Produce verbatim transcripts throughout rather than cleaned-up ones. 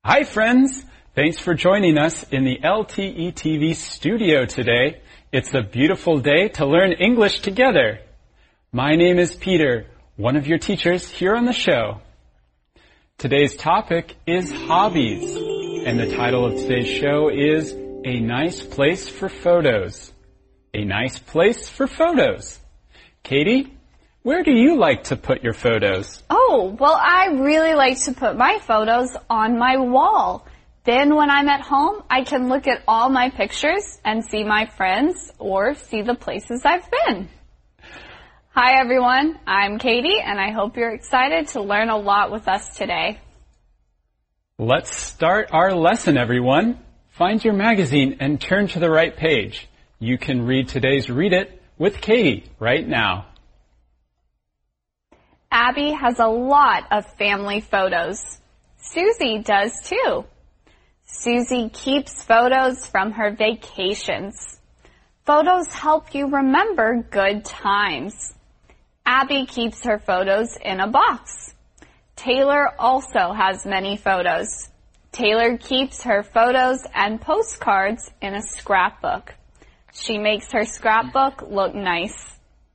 Hi, friends. Thanks for joining us in the L T E T V studio today. It's a beautiful day to learn English together. My name is Peter, one of your teachers here on the show. Today's topic is hobbies, and the title of today's show is A Nice Place for Photos. A nice place for photos. Katie, where do you like to put your photos? Oh, well, I really like to put my photos on my wall. Then when I'm at home, I can look at all my pictures and see my friends or see the places I've been. Hi, everyone. I'm Katie, and I hope you're excited to learn a lot with us today. Let's start our lesson, everyone. Find your magazine and turn to the right page. You can read today's Read It with Katie right now. Abby has a lot of family photos. Susie does too. Susie keeps photos from her vacations. Photos help you remember good times. Abby keeps her photos in a box. Taylor also has many photos. Taylor keeps her photos and postcards in a scrapbook. She makes her scrapbook look nice.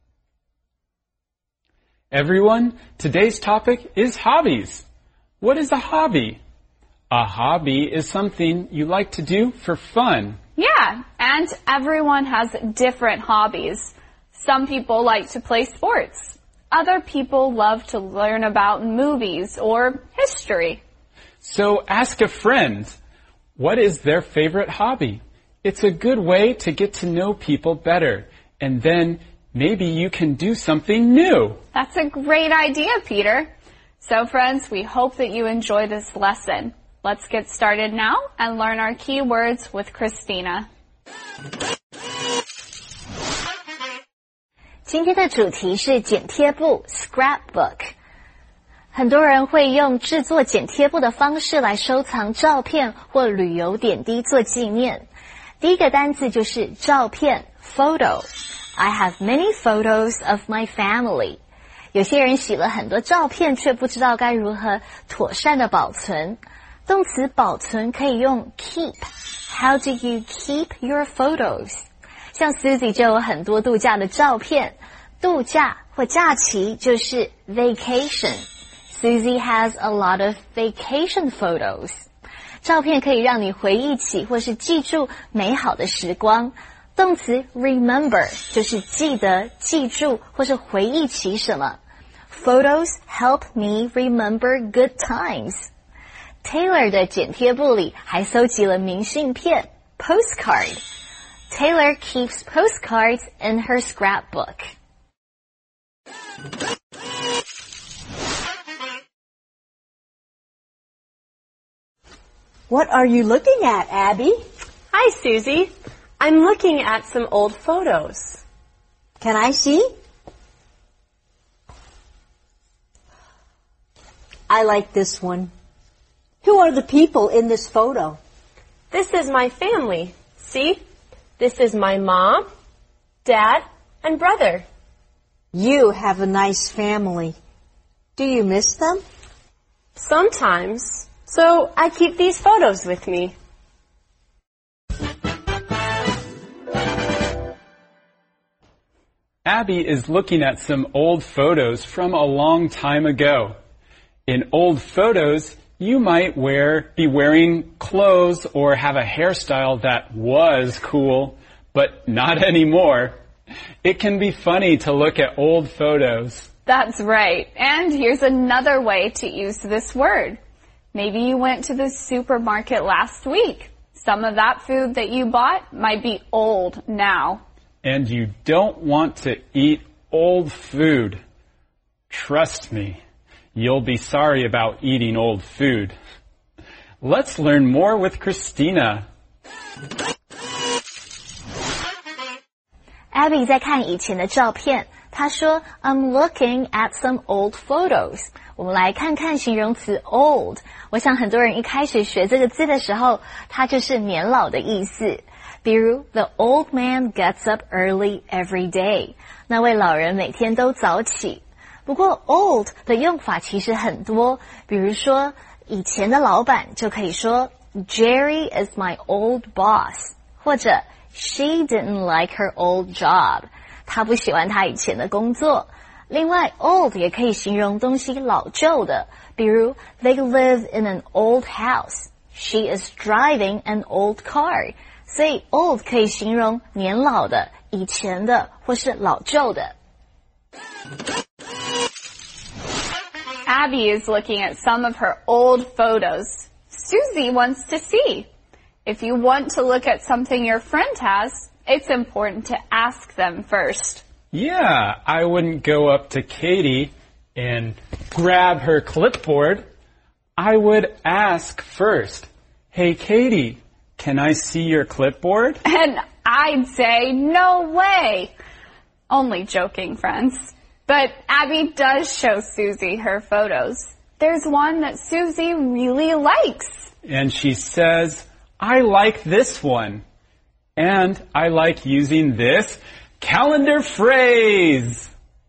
Everyone, today's topic is hobbies. What is a hobby? A hobby is something you like to do for fun. Yeah, and everyone has different hobbies. Some people like to play sports. Other people love to learn about movies or history. So ask a friend, what is their favorite hobby? It's a good way to get to know people better, and then maybe you can do something new. That's a great idea, Peter. So, friends, we hope that you enjoy this lesson. Let's get started now and learn our key words with Christina. 今天的主题是剪贴簿 scrapbook。很多人会用制作剪贴簿的方式来收藏照片或旅游点滴做纪念。第一个单字就是照片 photo。I have many photos of my family. 有些人洗了很多照片，却不知道该如何妥善的保存。动词保存可以用 keep. How do you keep your photos? 像 Susie 就有很多度假的照片。度假或假期就是 vacation. Susie has a lot of vacation photos. 照片可以让你回忆起或是记住美好的时光。动词 remember 就是记得、记住或是回忆起什么。Photos help me remember good times. Taylor 的剪贴簿里还搜集了明信片 postcard. Taylor keeps postcards in her scrapbook. What are you looking at, Abby? Hi, Susie. I'm looking at some old photos. Can I see? I like this one. Who are the people in this photo? This is my family. See? This is my mom, dad, and brother. You have a nice family. Do you miss them? Sometimes. So I keep these photos with me. Abby is looking at some old photos from a long time ago. In old photos, you might wear, be wearing clothes or have a hairstyle that was cool, but not anymore. It can be funny to look at old photos. That's right. And here's another way to use this word. Maybe you went to the supermarket last week. Some of that food that you bought might be old now. And you don't want to eat old food. Trust me, you'll be sorry about eating old food. Let's learn more with Christina. Abby 在看以前的照片，她说 I'm looking at some old photos. 我们来看看形容词 old。我想很多人一开始学这个字的时候，它就是年老的意思。比如 The old man gets up early every day. 那位老人每天都早起。不过 old 的用法其实很多，比如说以前的老板就可以说 Jerry is my old boss， 或者 She didn't like her old job， 她不喜欢她以前的工作。另外 old 也可以形容东西老旧的，比如 They live in an old house， She is driving an old car， 所以 old 可以形容年老的、以前的或是老旧的。 Abby is looking at some of her old photos. Susie wants to see. If you want to look at something your friend has, it's important to ask them first. Yeah, I wouldn't go up to Katie and grab her clipboard. I would ask first, "Hey, Katie, can I see your clipboard?" And I'd say, no way. Only joking, friends. But Abby does show Susie her photos. There's one that Susie really likes. And she says, "I like this one. And I like using this calendar phrase."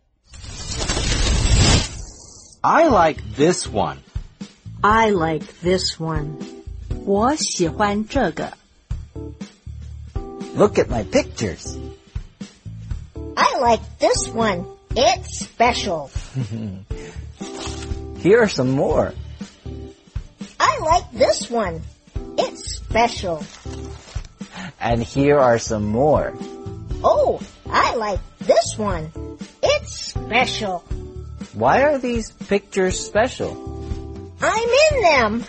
I like this one. I like this one. 我喜欢这个。 Look at my pictures. I like this one. It's special. Here are some more. I like this one. It's special. And here are some more. Oh, I like this one. It's special. Why are these pictures special? I'm in them.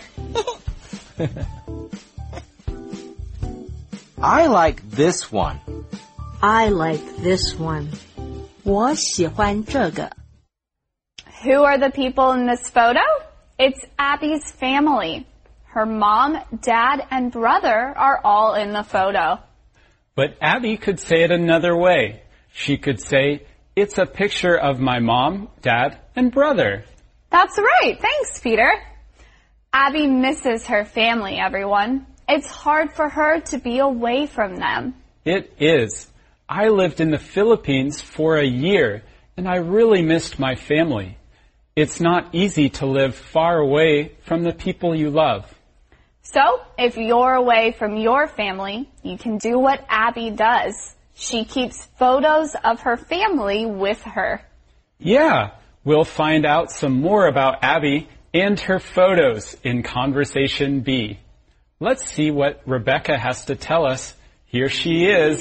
I like this one. I like this one. 我喜欢这个。 Who are the people in this photo? It's Abby's family. Her mom, dad, and brother are all in the photo. But Abby could say it another way. She could say, "It's a picture of my mom, dad, and brother." That's right. Thanks, Peter. Abby misses her family, everyone. It's hard for her to be away from them. It is. I lived in the Philippines for a year, and I really missed my family. It's not easy to live far away from the people you love. So, if you're away from your family, you can do what Abby does. She keeps photos of her family with her. Yeah, we'll find out some more about Abby and her photos in Conversation B. Let's see what Rebecca has to tell us. Here she is.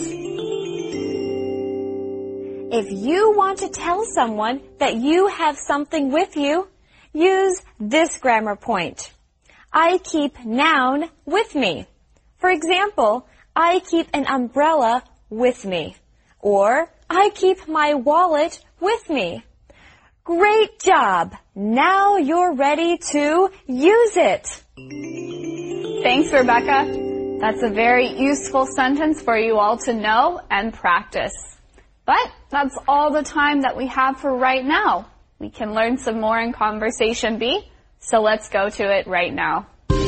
If you want to tell someone that you have something with you, use this grammar point. I keep noun with me. For example, I keep an umbrella with me. Or, I keep my wallet with me. Great job! Now you're ready to use it. Thanks, Rebecca. That's a very useful sentence for you all to know and practice. But that's all the time that we have for right now. We can learn some more in Conversation B, so let's go to it right now.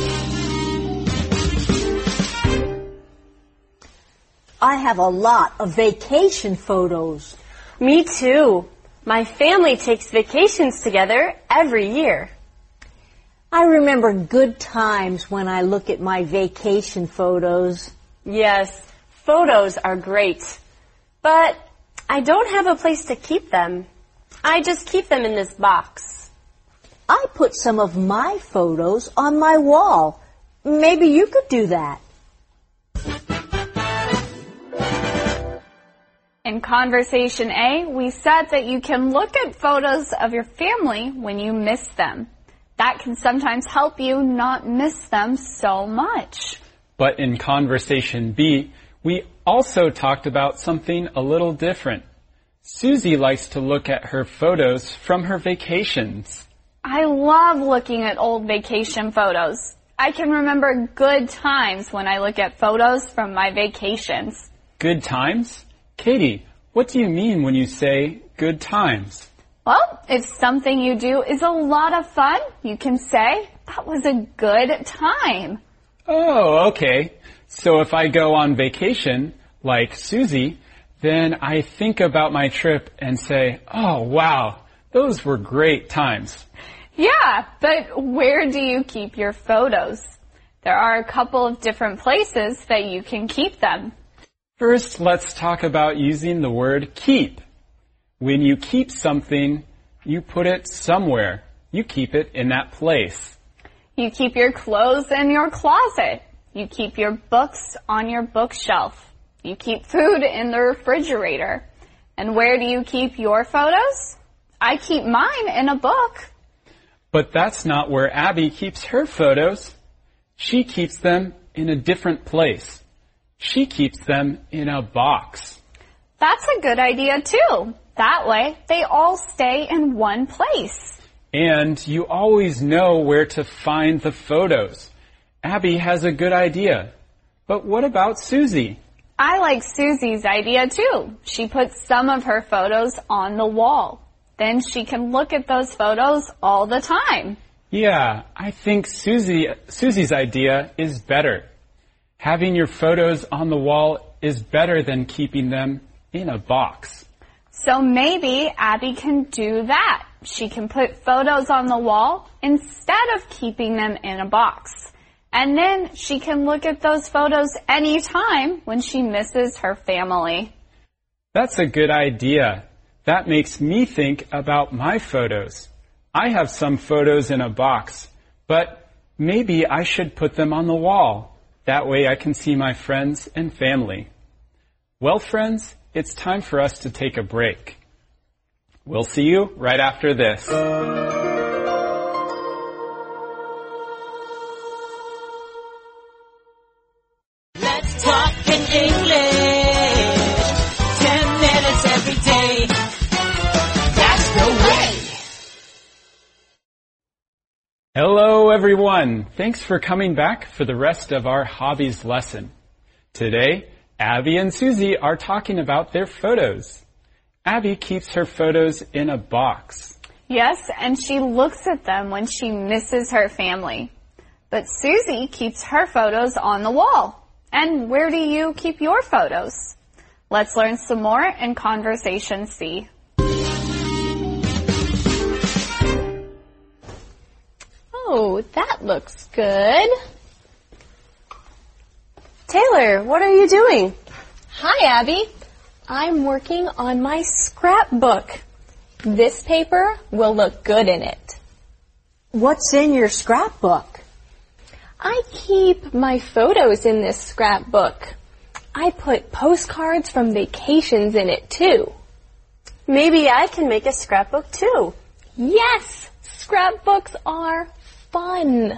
I have a lot of vacation photos. Me too. My family takes vacations together every year. I remember good times when I look at my vacation photos. Yes, photos are great. But I don't have a place to keep them. I just keep them in this box. I put some of my photos on my wall. Maybe you could do that. In Conversation A, we said that you can look at photos of your family when you miss them. That can sometimes help you not miss them so much. But in Conversation B, we also talked about something a little different. Susie likes to look at her photos from her vacations. I love looking at old vacation photos. I can remember good times when I look at photos from my vacations. Good times? Katie, what do you mean when you say good times? Well, if something you do is a lot of fun, you can say, that was a good time. Oh, okay. So if I go on vacation, like Susie, then I think about my trip and say, oh, wow, those were great times. Yeah, but where do you keep your photos? There are a couple of different places that you can keep them. First, let's talk about using the word keep. When you keep something, you put it somewhere. You keep it in that place. You keep your clothes in your closet. You keep your books on your bookshelf. You keep food in the refrigerator. And where do you keep your photos? I keep mine in a book. But that's not where Abby keeps her photos. She keeps them in a different place. She keeps them in a box. That's a good idea too. That way, they all stay in one place. And you always know where to find the photos. Abby has a good idea. But what about Susie? I like Susie's idea too. She puts some of her photos on the wall. Then she can look at those photos all the time. Yeah, I think Susie, Susie's idea is better. Having your photos on the wall is better than keeping them in a box. So maybe Abby can do that. She can put photos on the wall instead of keeping them in a box. And then she can look at those photos anytime when she misses her family. That's a good idea. That makes me think about my photos. I have some photos in a box, but maybe I should put them on the wall. That way I can see my friends and family. Well, friends, it's time for us to take a break. We'll see you right after this. Let's talk in English. Ten minutes every day. That's the way. Hello, everyone. Thanks for coming back for the rest of our hobbies lesson. Today, Abby and Susie are talking about their photos. Abby keeps her photos in a box. Yes, and she looks at them when she misses her family. But Susie keeps her photos on the wall. And where do you keep your photos? Let's learn some more in Conversation C. Oh, that looks good. Taylor, what are you doing? Hi, Abby. I'm working on my scrapbook. This paper will look good in it. What's in your scrapbook? I keep my photos in this scrapbook. I put postcards from vacations in it too. Maybe I can make a scrapbook too. Yes, scrapbooks are fun.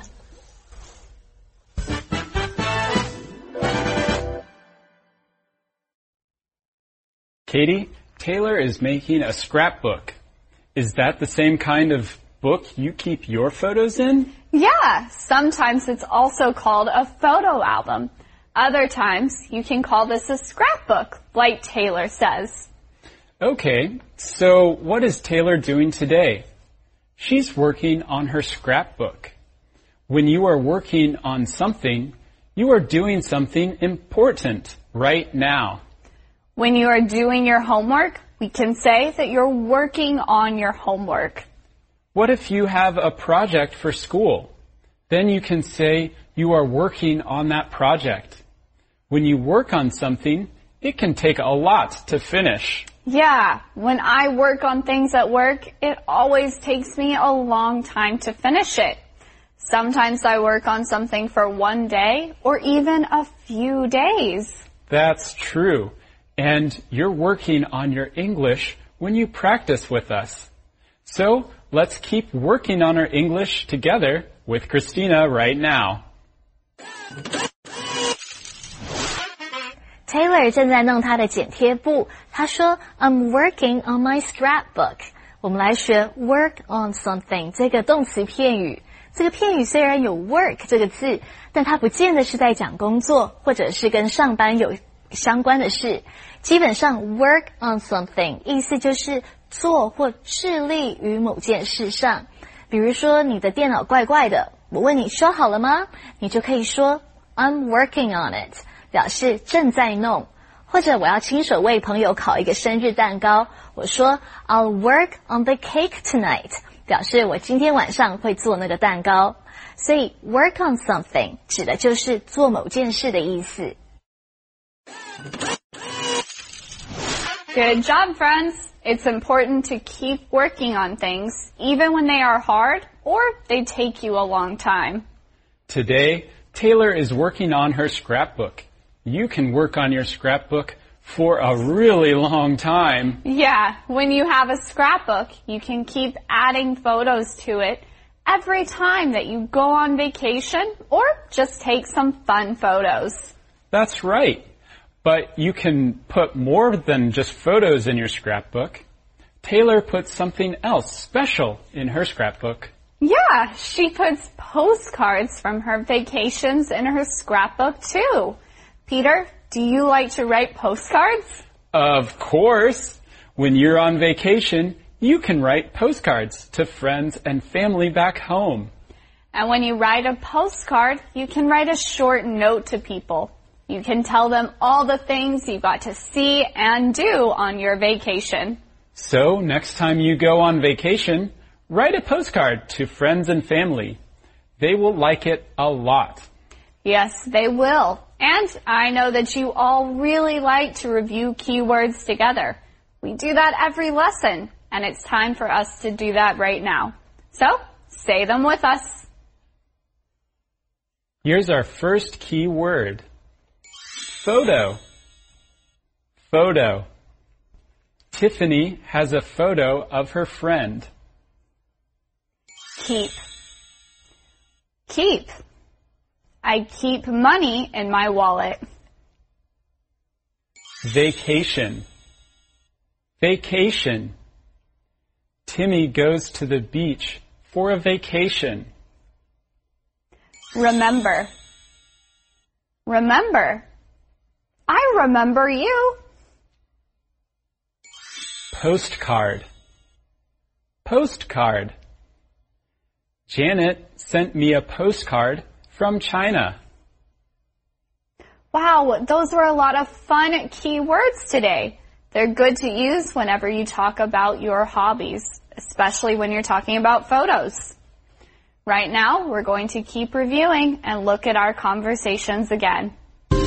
Katie, Taylor is making a scrapbook. Is that the same kind of book you keep your photos in? Yeah, sometimes it's also called a photo album. Other times you can call this a scrapbook, like Taylor says. Okay, so what is Taylor doing today? She's working on her scrapbook. When you are working on something, you are doing something important right now. When you are doing your homework, we can say that you're working on your homework. What if you have a project for school? Then you can say you are working on that project. When you work on something, it can take a lot to finish. Yeah, when I work on things at work, it always takes me a long time to finish it. Sometimes I work on something for one day or even a few days. That's true. And you're working on your English when you practice with us. So let's keep working on our English together with Christina right now. Taylor 正在弄他的剪贴簿，他说 I'm working on my scrapbook。我们来学 work on something 这个动词片语。这个片语虽然有 work 这个字，但它不见得是在讲工作，或者是跟上班有相关的事。基本上 work on something 意思就是做或致力于某件事上。比如说你的电脑怪怪的，我问你修好了吗？你就可以说 I'm working on it， 表示正在弄。或者我要亲手为朋友烤一个生日蛋糕，我说 I'll work on the cake tonight， 表示我今天晚上会做那个蛋糕。所以 work on something 指的就是做某件事的意思。 Good job, friends! It's important to keep working on things, even when they are hard or they take you a long time. Today, Taylor is working on her scrapbook. You can work on your scrapbook for a really long time. Yeah, when you have a scrapbook, you can keep adding photos to it every time that you go on vacation or just take some fun photos. That's right. But you can put more than just photos in your scrapbook. Taylor puts something else special in her scrapbook. Yeah, she puts postcards from her vacations in her scrapbook too. Peter, do you like to write postcards? Of course. When you're on vacation, you can write postcards to friends and family back home. And when you write a postcard, you can write a short note to people. You can tell them all the things you got to see and do on your vacation. So next time you go on vacation, write a postcard to friends and family. They will like it a lot. Yes, they will. And I know that you all really like to review keywords together. We do that every lesson, and it's time for us to do that right now. So, say them with us. Here's our first key word. Photo. Photo. Tiffany has a photo of her friend. Keep. Keep. I keep money in my wallet. Vacation. Vacation. Timmy goes to the beach for a vacation. Remember. Remember. I remember you. Postcard. Postcard. Janet sent me a postcard from China. Wow, those were a lot of fun key words today. They're good to use whenever you talk about your hobbies, especially when you're talking about photos. Right now, we're going to keep reviewing and look at our conversations again.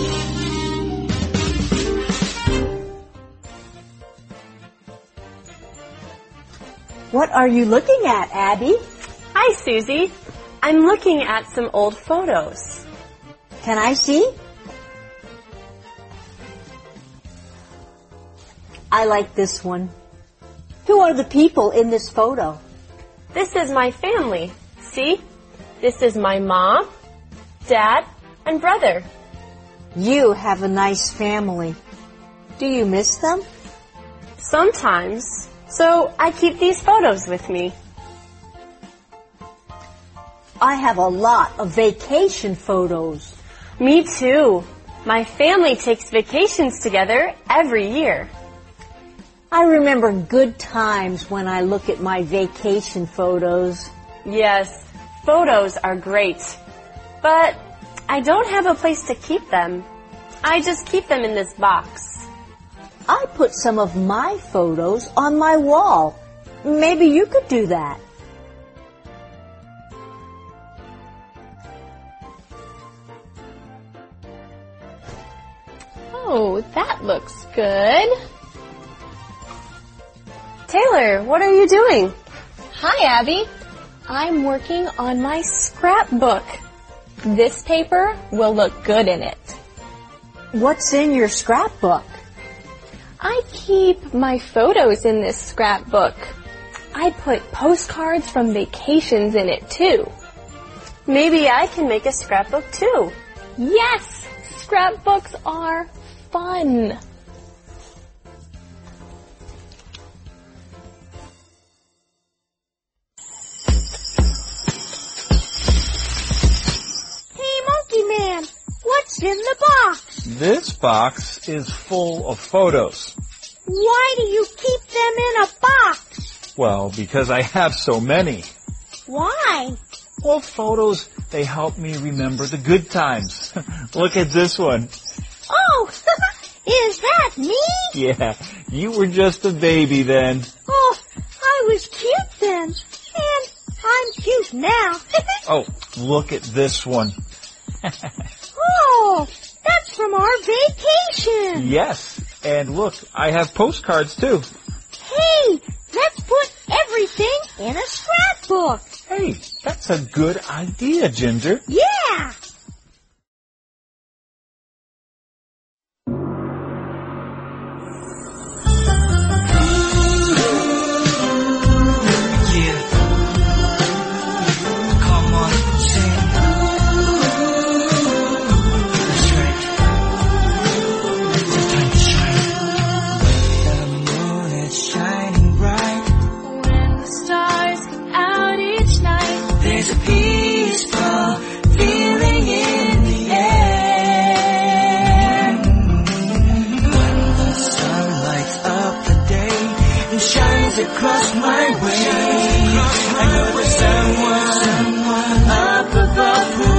What are you looking at, Abby? Hi, Susie. I'm looking at some old photos. Can I see? I like this one. Who are the people in this photo? This is my family. See? This is my mom, dad, and brother. You have a nice family. Do you miss them? Sometimes. So I keep these photos with me. I have a lot of vacation photos. Me too. My family takes vacations together every year. I remember good times when I look at my vacation photos. Yes, photos are great. But I don't have a place to keep them. I just keep them in this box. I put some of my photos on my wall. Maybe you could do that. Oh, that looks good. Taylor, what are you doing? Hi, Abby. I'm working on my scrapbook. This paper will look good in it. What's in your scrapbook? I keep my photos in this scrapbook. I put postcards from vacations in it too. Maybe I can make a scrapbook too. Yes, scrapbooks are fun. Hey, Monkey Man, what's in the box? This box is full of photos. Why do you keep them in a box? Well, because I have so many. Why? Well, photos, they help me remember the good times. Look at this one. Oh, is that me? Yeah, you were just a baby then. Oh, I was cute then. confused now. Oh, look at this one. Oh, that's from our vacation. Yes, and look, I have postcards too. Hey, let's put everything in a scrapbook. Hey, that's a good idea, Ginger. Yeah. Across my way, I know there's someone up above who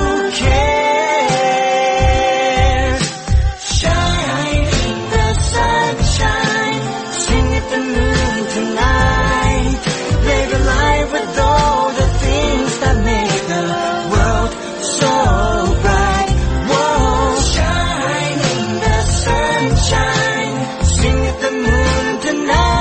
cares. Shine in the sunshine, sing at the moon tonight. Live your life with all the things that make the world so bright. Whoa, shine in the sunshine, sing at the moon tonight.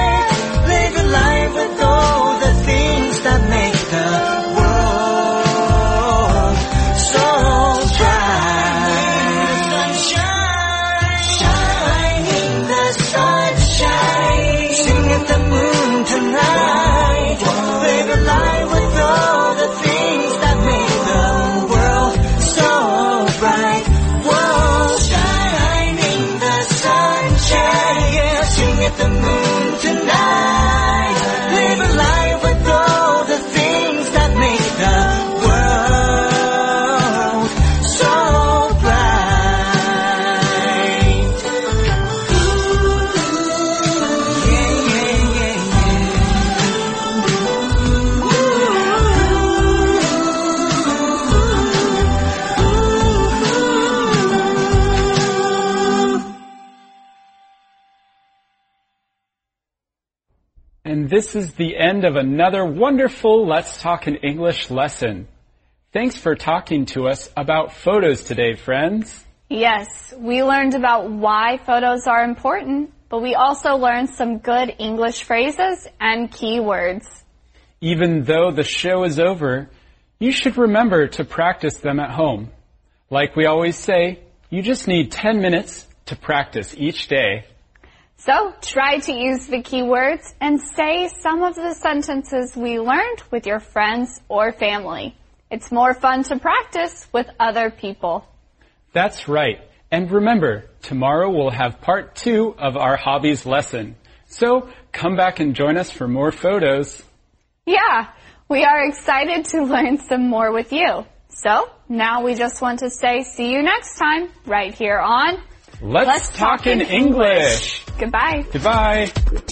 The moon tonight. Live a life with all the things that make the world so bright. Ooh, yeah, yeah, yeah, And this is the end of another wonderful Let's Talk in English lesson. Thanks for talking to us about photos today, friends. Yes, we learned about why photos are important, but we also learned some good English phrases and keywords. Even though the show is over, you should remember to practice them at home. Like we always say, you just need ten minutes to practice each day. So try to use the keywords and say some of the sentences we learned with your friends or family. It's more fun to practice with other people. That's right. And remember, tomorrow we'll have part two of our hobbies lesson. So come back and join us for more photos. Yeah, we are excited to learn some more with you. So now we just want to say see you next time right here on Let's, Let's talk, talk in English. English. Goodbye. Goodbye.